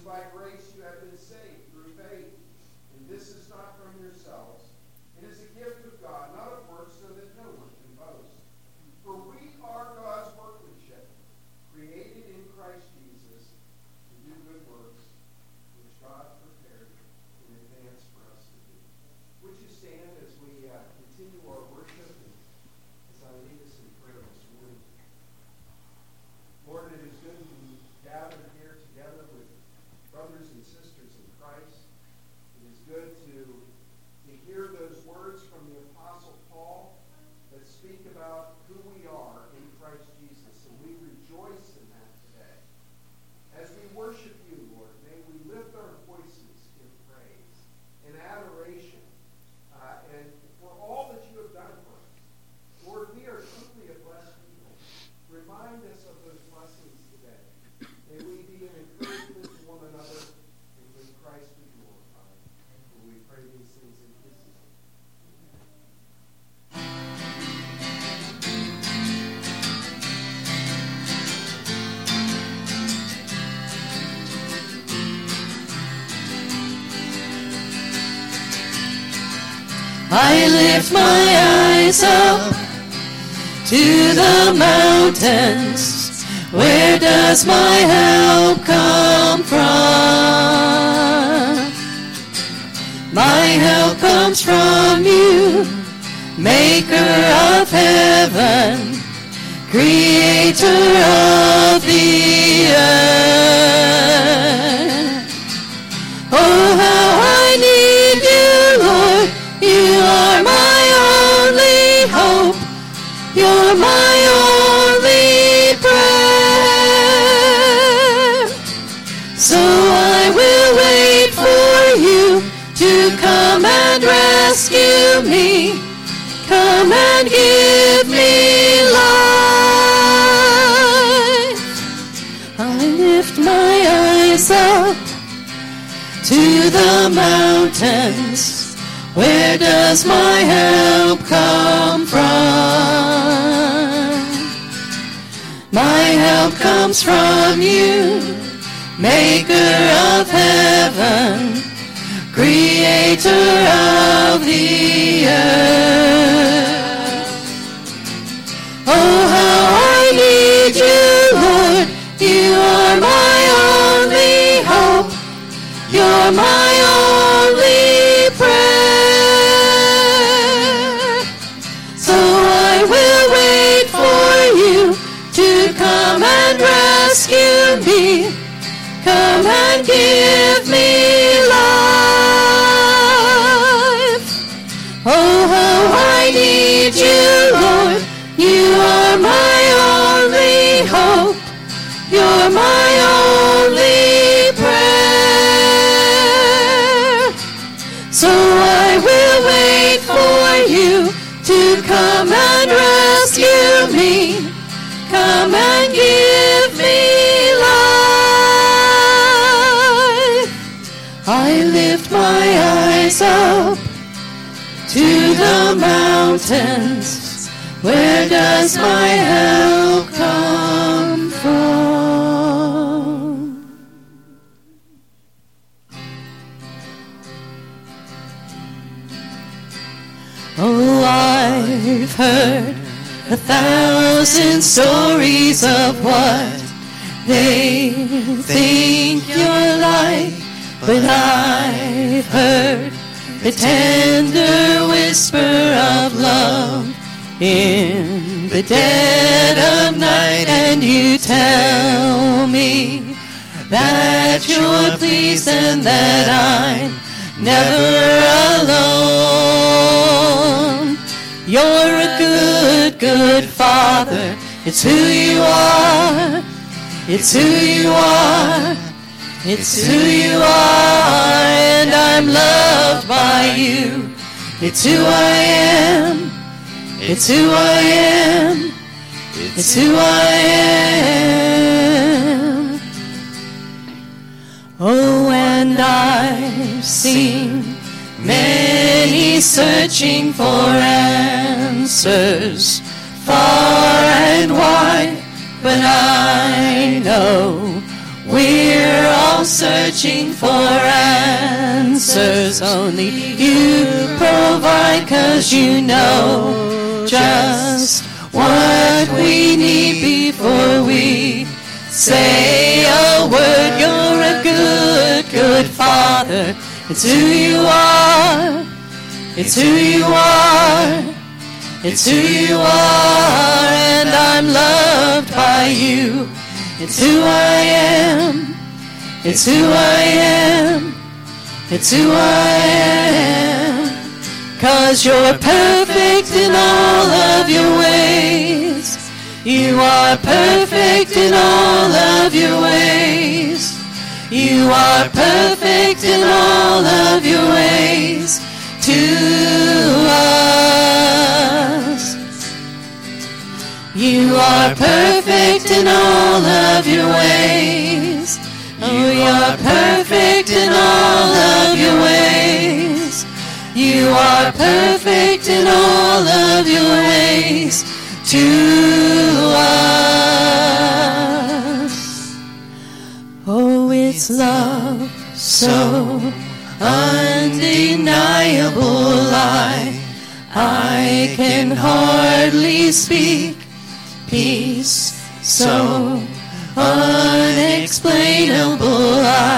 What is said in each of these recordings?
by grace you have been saved through faith. And this is not from yourselves. It is a gift of God, not of works, so that no one can boast. For we are God's workmanship, created in Christ Jesus to do good works, which God prepared in advance for us to do. Would you stand as we continue our worship and as I lead us in prayer this morning? Lord, it is good to be gathered here together with brothers and sisters in Christ. It is good to hear those words from the Apostle Paul that speak about who we are in Christ Jesus, and we rejoice in that today. As we worship you, Lord, may we lift our voices in praise and adoration and for all that you have done for us. Lord, we are truly a blessed people. Remind us of those blessings today. May we be an encouragement to one another, and may Christ be glorified. For we pray these things in his name. I lift my eyes up to the mountains. Where does my help come from? My help comes from you, maker of heaven, creator of the earth. Oh, how I need you, Lord. You are my only hope. You're my only prayer. So I will wait for you to come and rescue me. Come and give me life. I lift my eyes up to the mountains. Where does my help come from? My help comes from you, maker of heaven, creator of the earth. Oh, how I need you, Lord. You are my only hope. You're my only prayer. Come and rescue me. Come and give me life. Oh, how I need you, Lord. You are my only hope. You're my only prayer. So I will wait for you to come and rescue me. Come and give me life. I lift my eyes up to the mountains. Where does my help come from? Oh, I've heard 1,000 stories of what they think you're like, but I've heard the tender whisper of love in the dead of night, and you tell me that you're pleased and that I'm never alone. You're a good, good Father. It's who you are. It's who you are. It's who you are. And I'm loved by you. It's who I am. It's who I am. It's who I am. Oh, and I've seen many searching for answers far and wide, but I know we're all while searching for answers. Only you provide, 'cause you know just what we need before we say a word. You're a good, good Father. It's who you are. It's who you are. It's who you are, and I'm loved by you. It's who I am. It's who I am. It's who I am. 'Cause you're perfect in all of your ways. You are perfect in all of your ways. You are perfect in all of your ways to us. You are perfect in all of your ways. Oh, you're perfect in all of your ways. You are perfect in all of your ways to us. Oh, it's love so undeniable, I can hardly speak. Peace so unexplainable,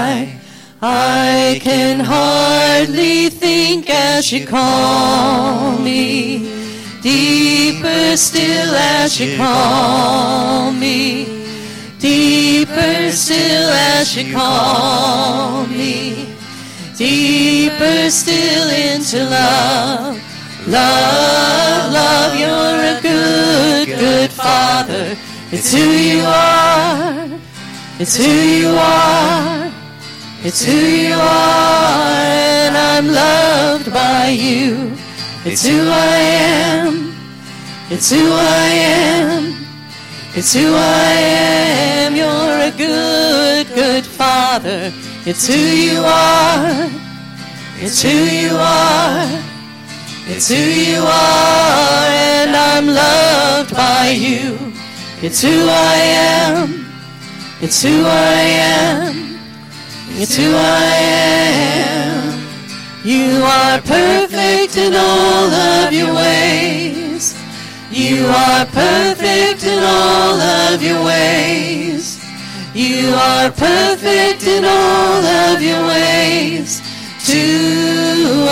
I can hardly think as you call me. Deeper still as you call me. Deeper still as you call me. Deeper still into love. Love, love, you're a good, good Father. It's who you are. It's who you are. It's who you are, and I'm loved by you. It's who I am. It's who I am. It's who I am. You're a good, good Father. It's who you are. It's who you are. It's who you are, and I'm loved by you. It's who I am. It's who I am. It's who I am. You are perfect in all of your ways. You are perfect in all of your ways. You are perfect in all of your ways to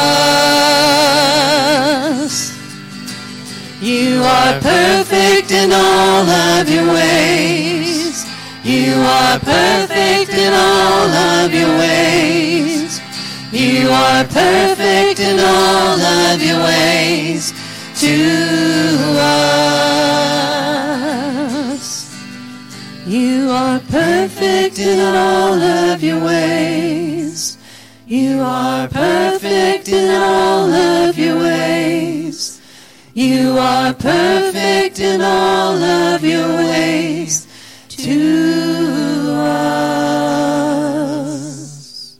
us. You are perfect in all of your ways. You are perfect in all of your ways. You are perfect in all of your ways to us. You are perfect in all of your ways. You are perfect in all of your ways. You are perfect in all of your ways to us.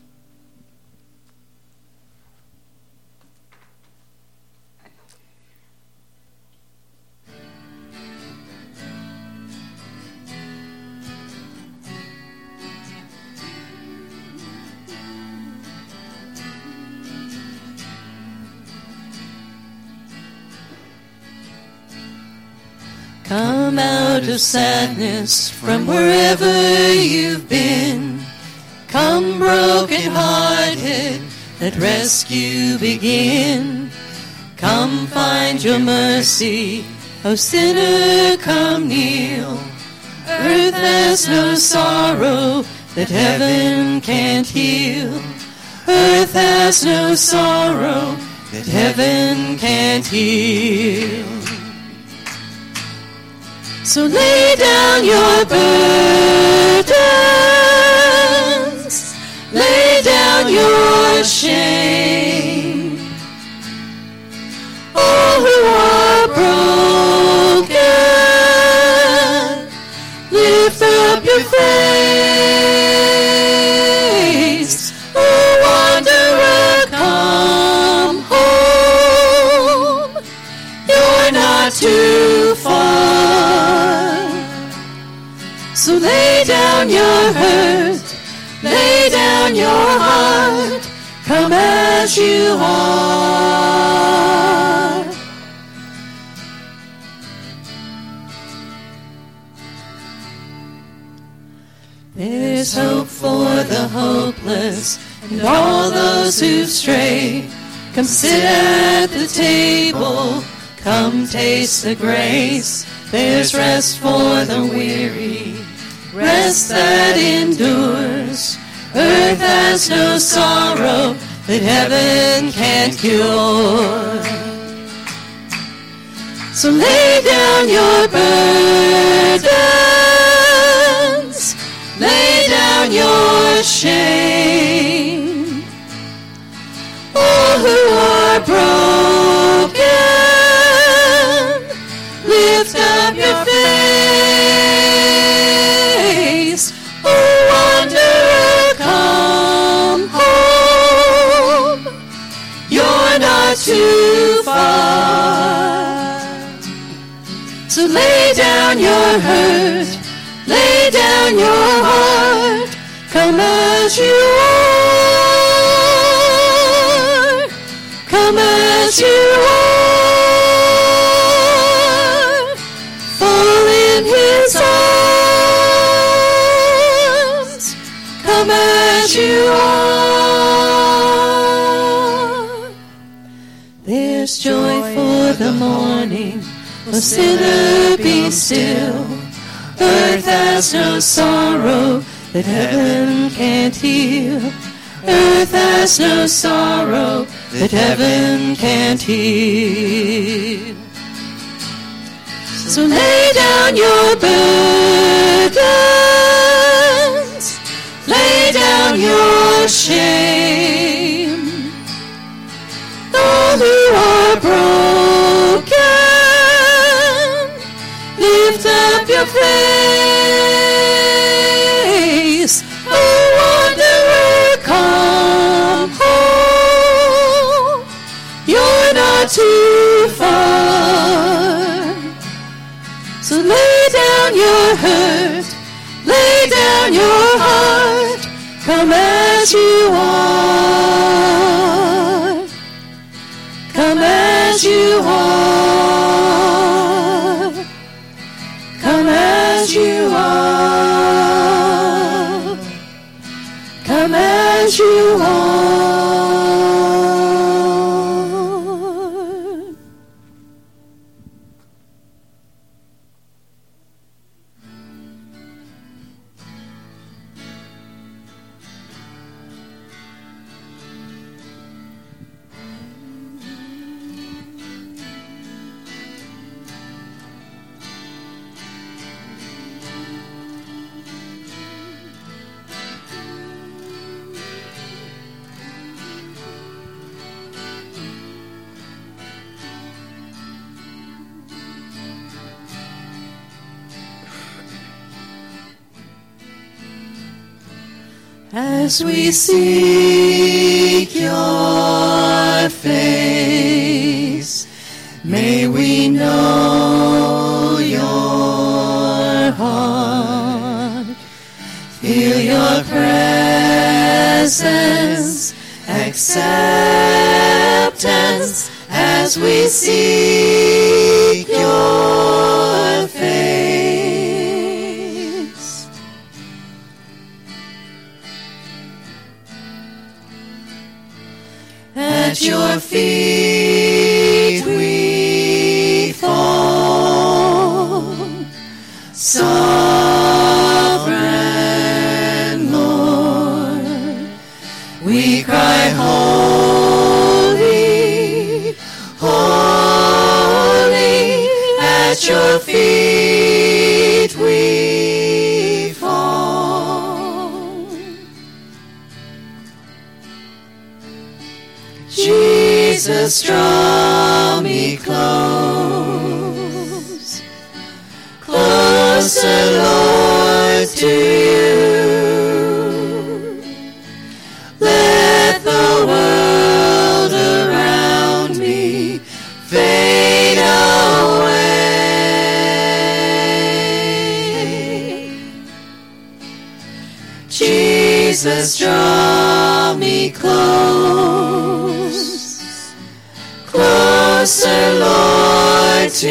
Come out of sadness from wherever you've been. Come broken-hearted, let rescue begin. Come find your mercy, O sinner, come kneel. Earth has no sorrow that heaven can't heal. Earth has no sorrow that heaven can't heal. So lay down your burdens, lay down your shame. All who are broken, lift up your face. Oh, wanderer, come home. You're not too far. So lay down your hurt, lay down your heart. Come as you are. There's hope for the hopeless and all those who've strayed. Come sit at the table, come taste the grace. There's rest for the weary, rest that endures. Earth has no sorrow that heaven can't cure. So lay down your burdens, lay down your shame. All who are broken, lift up your face. Oh, wanderer, come home. You're not too far. So lay down your hurt, lay down your heart. Come as you are. Come as you are. Fall in his arms. Come as you are. There's joy for the morning. O sinner, be still. Earth has no sorrow that heaven can't heal. Earth has no sorrow that heaven can't heal. So lay down your burdens, lay down your shame. All who are broken, lift up your face. Oh, wanderer, come home. You're not too far. So lay down your hurt, lay down your heart. Come as you are. Come as you are. Come as you are. Come as you are. As we seek your face, may we know your heart, feel your presence, acceptance, as we seek your face. At your feet we fall, sovereign Lord. We cry, holy, holy. At your feet we fall. Jesus, draw me close, closer, Lord, to you. Let the world around me fade away. Jesus, Jesus, draw me close, closer, Lord, to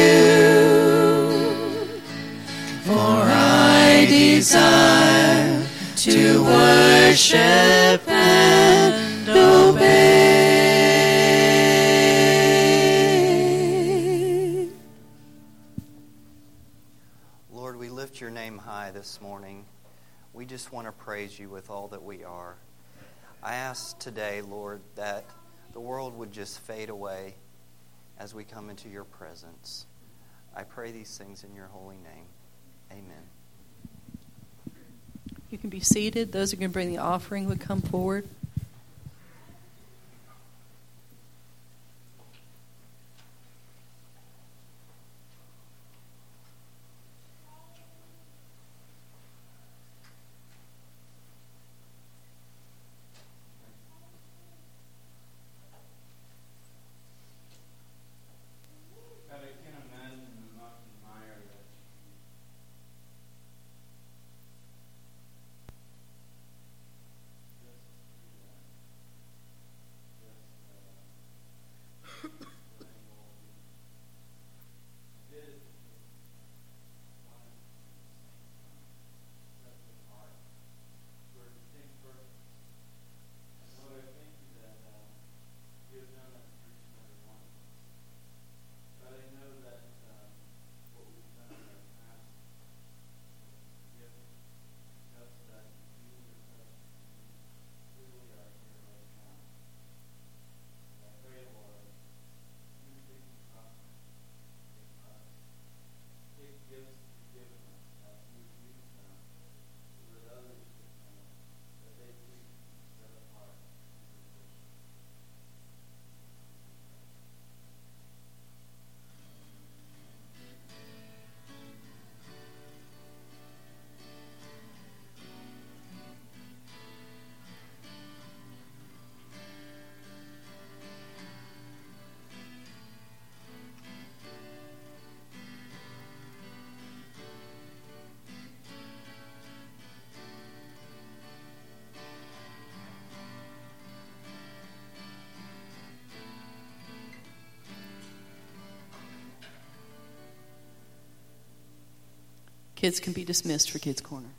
you, for I desire to worship and obey. Lord, we lift your name high this morning. We just want to praise you with all that we are. I ask today, Lord, that the world would just fade away as we come into your presence. I pray these things in your holy name. Amen. You can be seated. Those who are going to bring the offering would come forward. Kids can be dismissed for Kids Corner.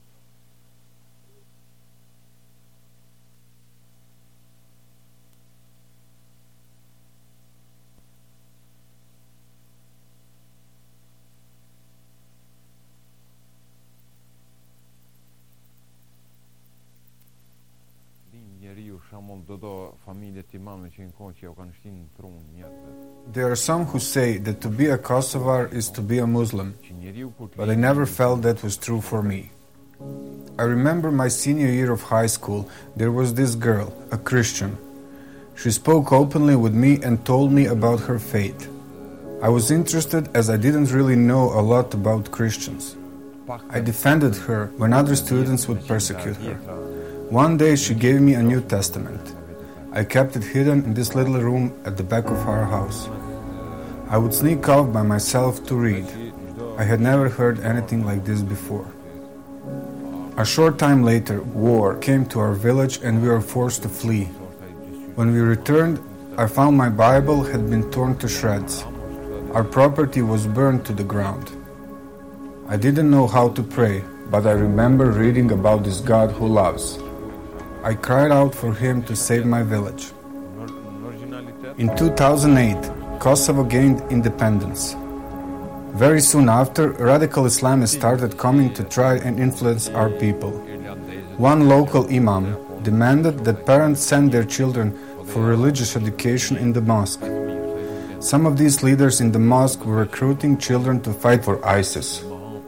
There are some who say that to be a Kosovar is to be a Muslim, but I never felt that was true for me. I remember my senior year of high school, there was this girl, a Christian. She spoke openly with me and told me about her faith. I was interested as I didn't really know a lot about Christians. I defended her when other students would persecute her. One day she gave me a New Testament. I kept it hidden in this little room at the back of our house. I would sneak off by myself to read. I had never heard anything like this before. A short time later, war came to our village and we were forced to flee. When we returned, I found my Bible had been torn to shreds. Our property was burned to the ground. I didn't know how to pray, but I remember reading about this God who loves. I cried out for him to save my village. In 2008, Kosovo gained independence. Very soon after, radical Islamists started coming to try and influence our people. One local imam demanded that parents send their children for religious education in the mosque. Some of these leaders in the mosque were recruiting children to fight for ISIS.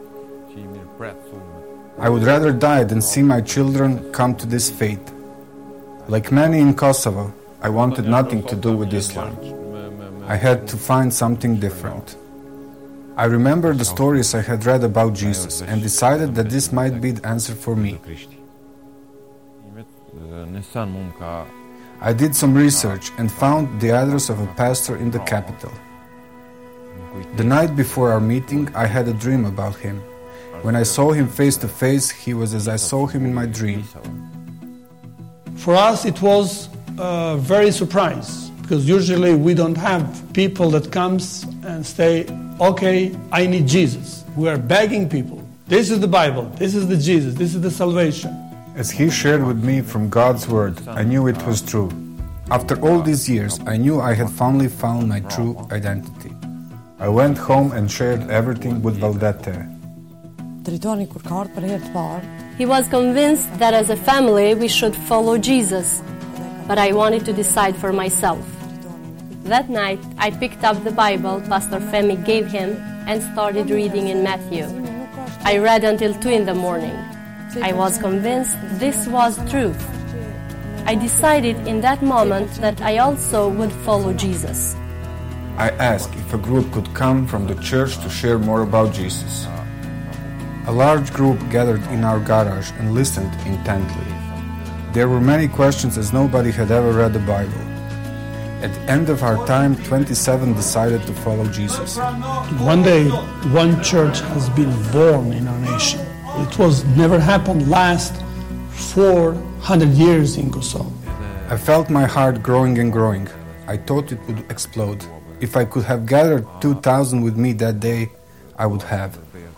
I would rather die than see my children come to this fate. Like many in Kosovo, I wanted nothing to do with Islam. I had to find something different. I remember the stories I had read about Jesus and decided that this might be the answer for me. I did some research and found the address of a pastor in the capital. The night before our meeting, I had a dream about him. When I saw him face to face, he was as I saw him in my dream. For us, it was a very surprise, because usually we don't have people that comes and say, okay, I need Jesus. We are begging people. This is the Bible. This is the Jesus. This is the salvation. As he shared with me from God's Word, I knew it was true. After all these years, I knew I had finally found my true identity. I went home and shared everything with Valdete. He was convinced that as a family we should follow Jesus, but I wanted to decide for myself. That night, I picked up the Bible Pastor Femi gave him and started reading in Matthew. I read until 2 in the morning. I was convinced this was truth. I decided in that moment that I also would follow Jesus. I asked if a group could come from the church to share more about Jesus. A large group gathered in our garage and listened intently. There were many questions as nobody had ever read the Bible. At the end of our time, 27 decided to follow Jesus. One day, one church has been born in our nation. It was never happened last 400 years in Kosovo. I felt my heart growing and growing. I thought it would explode. If I could have gathered 2,000 with me that day, I would have.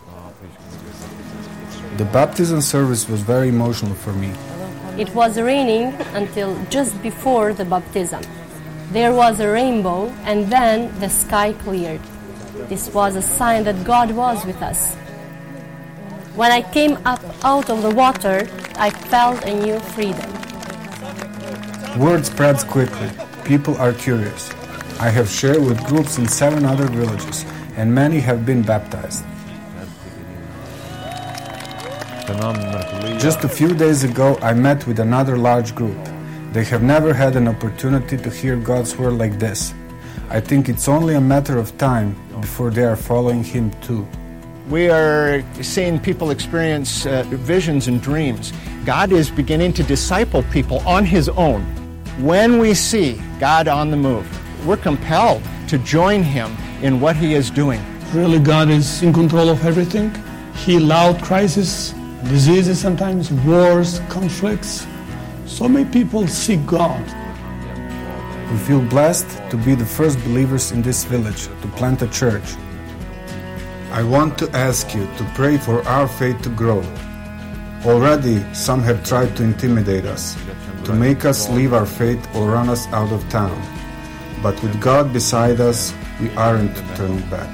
The baptism service was very emotional for me. It was raining until just before the baptism. There was a rainbow, and then the sky cleared. This was a sign that God was with us. When I came up out of the water, I felt a new freedom. Word spreads quickly. People are curious. I have shared with groups in 7 other villages, and many have been baptized. Just a few days ago, I met with another large group. They have never had an opportunity to hear God's word like this. I think it's only a matter of time before they are following Him too. We are seeing people experience visions and dreams. God is beginning to disciple people on His own. When we see God on the move, we're compelled to join Him in what He is doing. Really, God is in control of everything. He allowed crises, diseases sometimes, wars, conflicts. So many people seek God. We feel blessed to be the first believers in this village to plant a church. I want to ask you to pray for our faith to grow. Already, some have tried to intimidate us, to make us leave our faith or run us out of town. But with God beside us, we aren't turning back.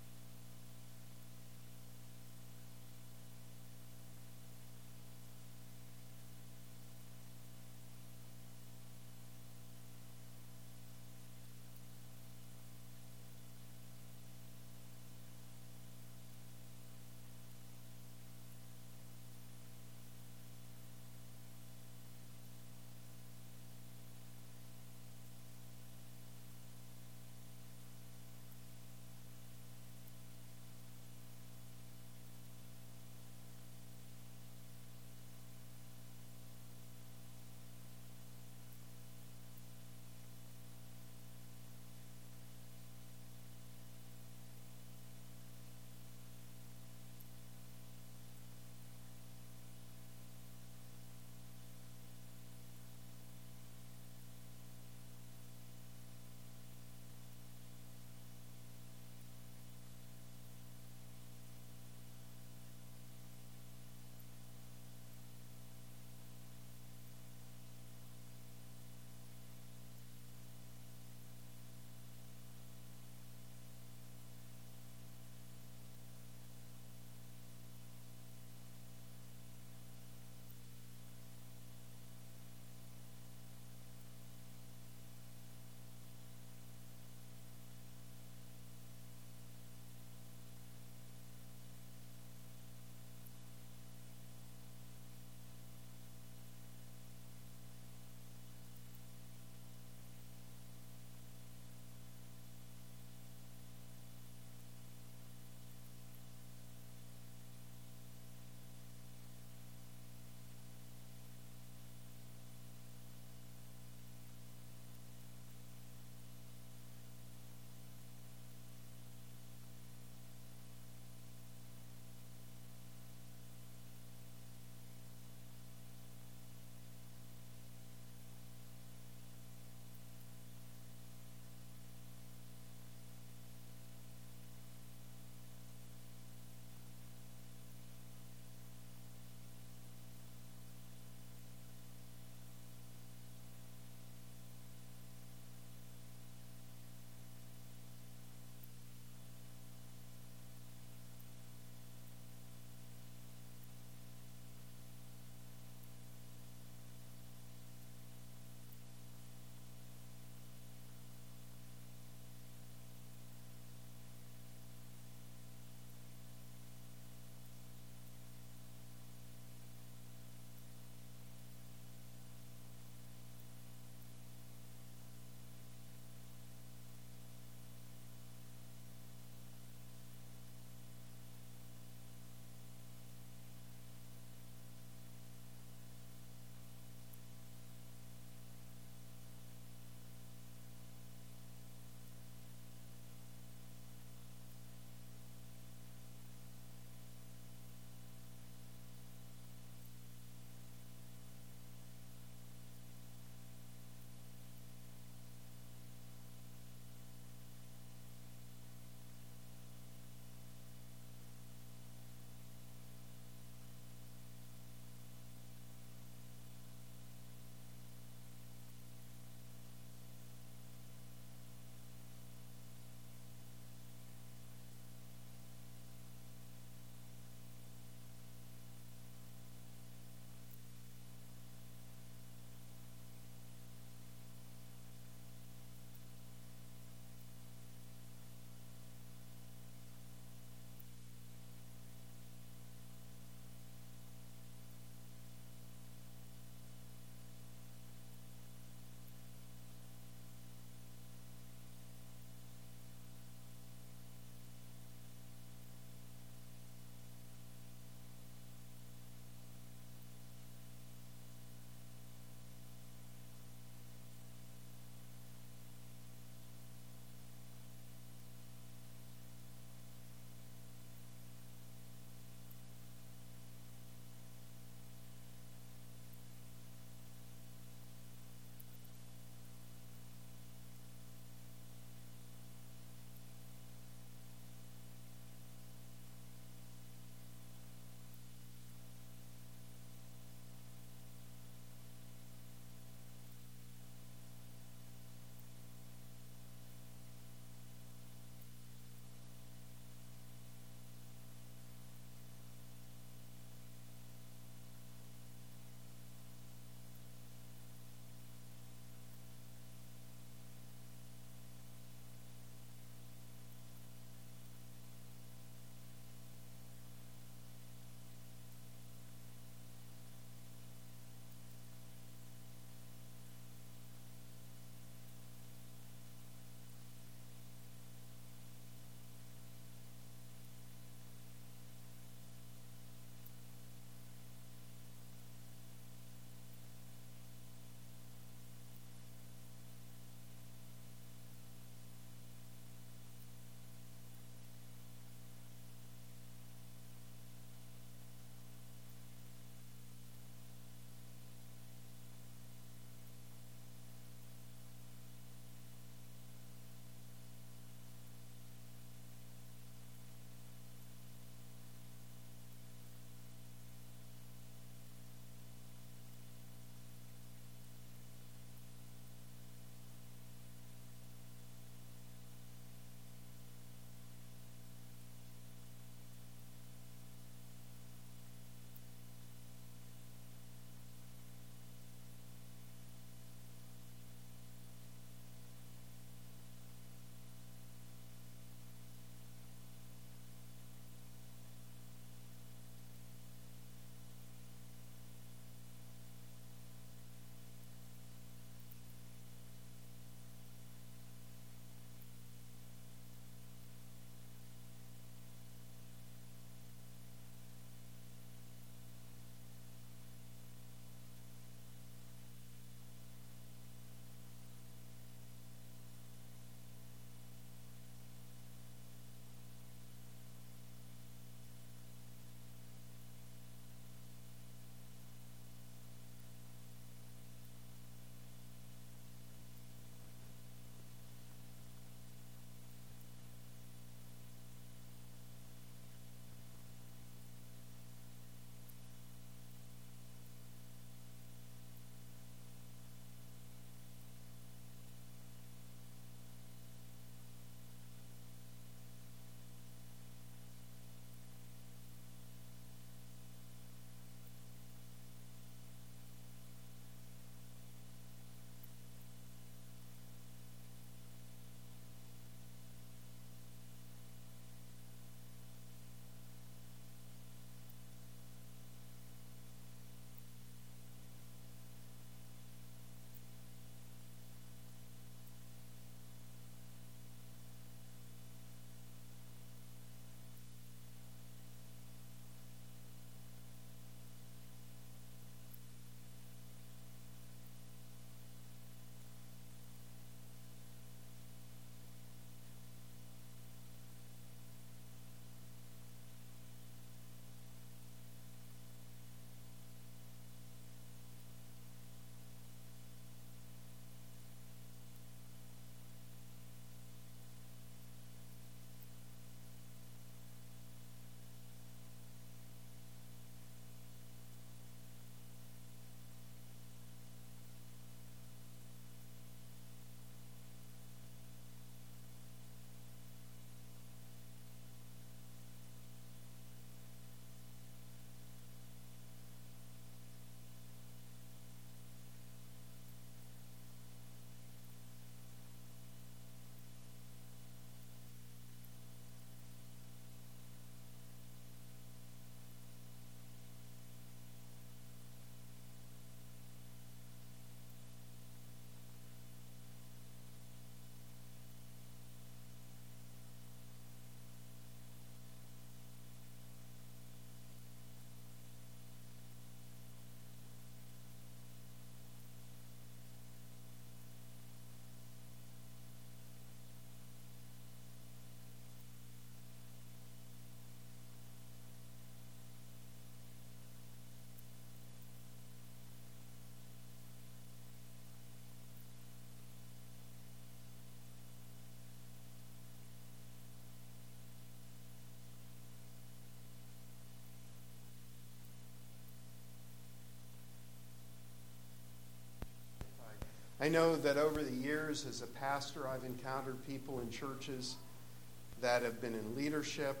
I know that over the years as a pastor, I've encountered people in churches that have been in leadership,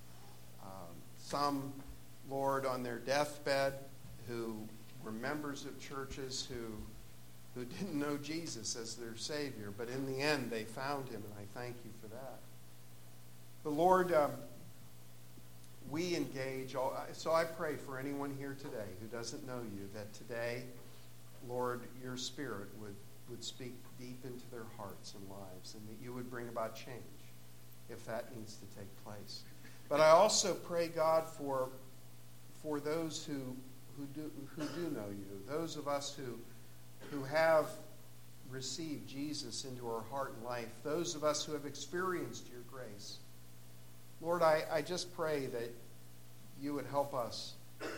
some, Lord, on their deathbed, who were members of churches who didn't know Jesus as their Savior, but in the end they found him, and I thank you for that. But Lord, we engage, so I pray for anyone here today who doesn't know you, that today, Lord, your Spirit would speak deep into their hearts and lives, and that you would bring about change if that needs to take place. But I also pray, God, for those who do know you, those of us who have received Jesus into our heart and life, those of us who have experienced your grace. Lord, I just pray that you would help us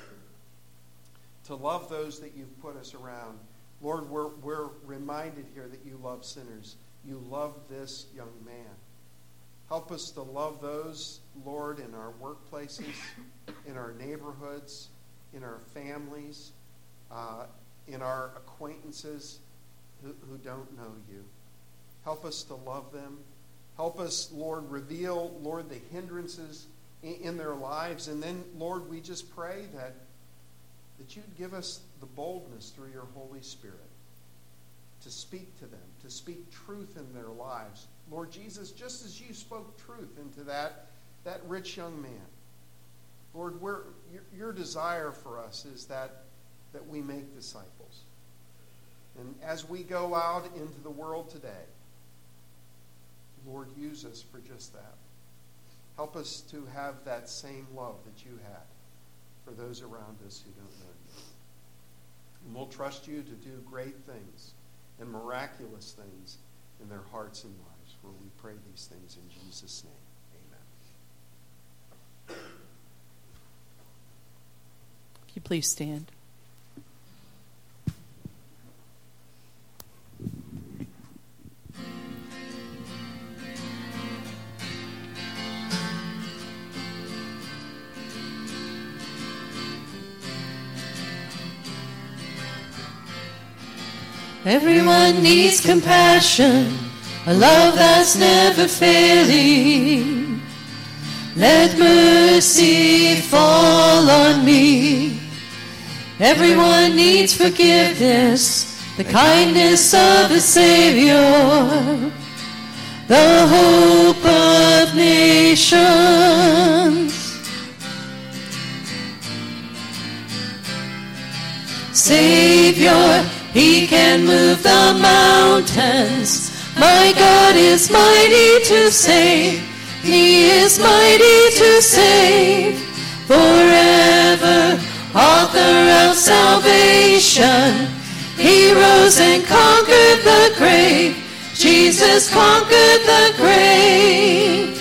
to love those that you've put us around. Lord, we're reminded here that you love sinners. You love this young man. Help us to love those, Lord, in our workplaces, in our neighborhoods, in our families, in our acquaintances who don't know you. Help us to love them. Help us, Lord, reveal, Lord, the hindrances in their lives. And then, Lord, we just pray that you'd give us the boldness through your Holy Spirit to speak to them, to speak truth in their lives. Lord Jesus, just as you spoke truth into that rich young man, Lord, your desire for us is that we make disciples. And as we go out into the world today, Lord, use us for just that. Help us to have that same love that you had for those around us who don't know you. And we'll trust you to do great things and miraculous things in their hearts and lives. For we pray these things in Jesus' name. Amen. Can you please stand? Everyone needs compassion, a love that's never failing. Let mercy fall on me. Everyone needs forgiveness, the kindness of a Savior, the hope of nations. Savior, he can move the mountains. My God is mighty to save. He is mighty to save. Forever, author of salvation. He rose and conquered the grave. Jesus conquered the grave.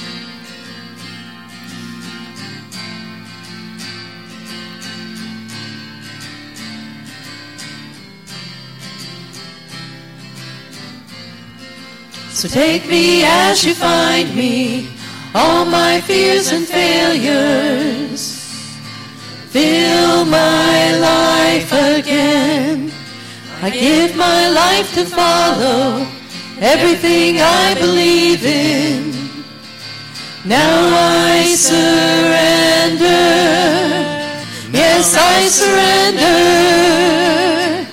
So take me as you find me, all my fears and failures. Fill my life again. I give my life to follow everything I believe in. Now I surrender. Yes, I surrender.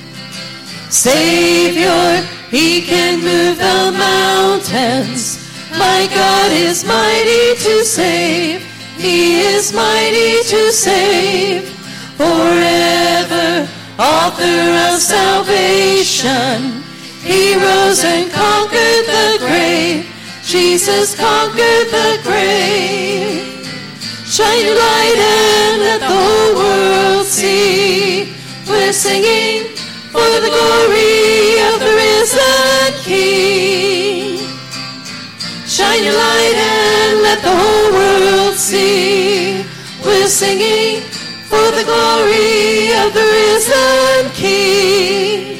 Savior, he can move the mountains. My God is mighty to save. He is mighty to save. Forever, author of salvation. He rose and conquered the grave. Jesus conquered the grave. Shine your light and let the whole world see. We're singing for the glory of the risen King. Shine your light and let the whole world see. We're singing for the glory of the risen King.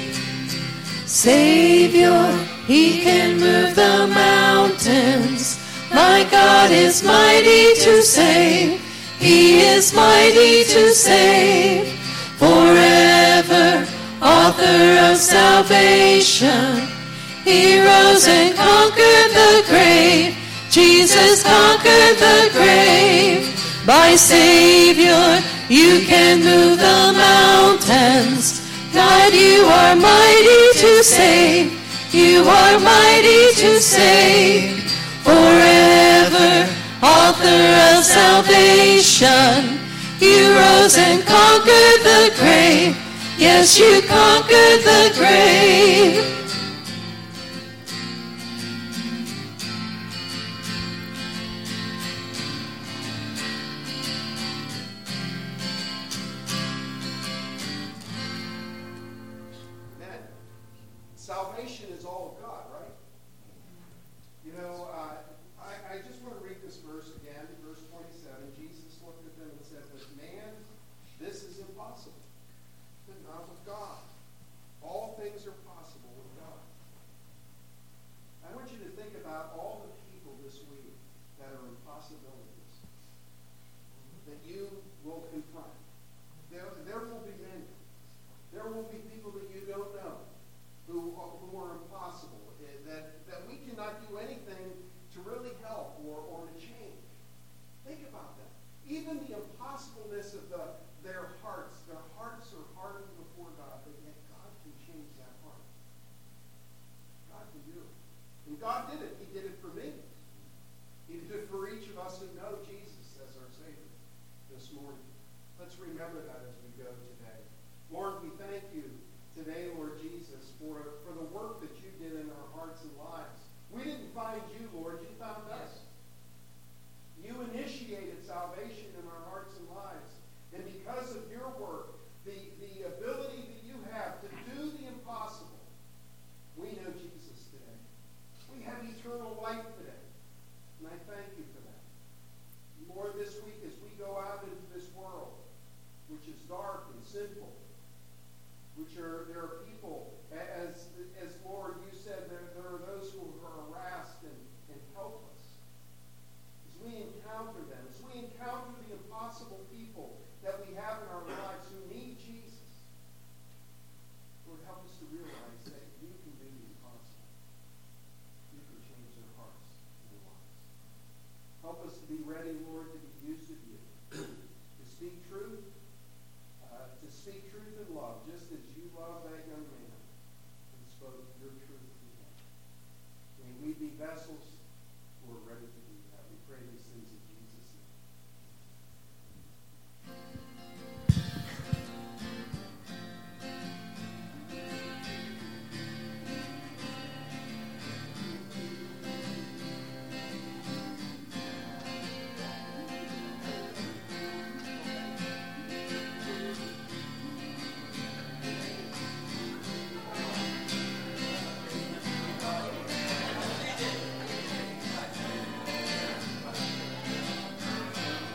Savior, he can move the mountains. My God is mighty to save. He is mighty to save. Forever, author author of salvation. He rose and conquered the grave. Jesus conquered the grave. My Savior, you can move the mountains. God, you are mighty to save. You are mighty to save. Forever, author of salvation. You rose and conquered the grave. Yes, you conquered the grave. Salvation is all of God, right? You know, I just want to read this verse again, verse 27. Jesus looked at them and said, "With man, this is impossible, but not with God. All things are possible with God." I want you to think about all the people this week that are impossibilities that you will confront. There will be many. There will be people that you don't know who are impossible, that we cannot do anything to really help or to change. Think about that. Even the impossibleness of their hearts are hardened before God, but yet God can change that heart. God can do it. And God did it. He did it for me. He did it for each of us who know Jesus as our Savior this morning. Let's remember that as we go today. Lord, we thank you today, Lord Jesus, for the work that you did in our hearts and lives.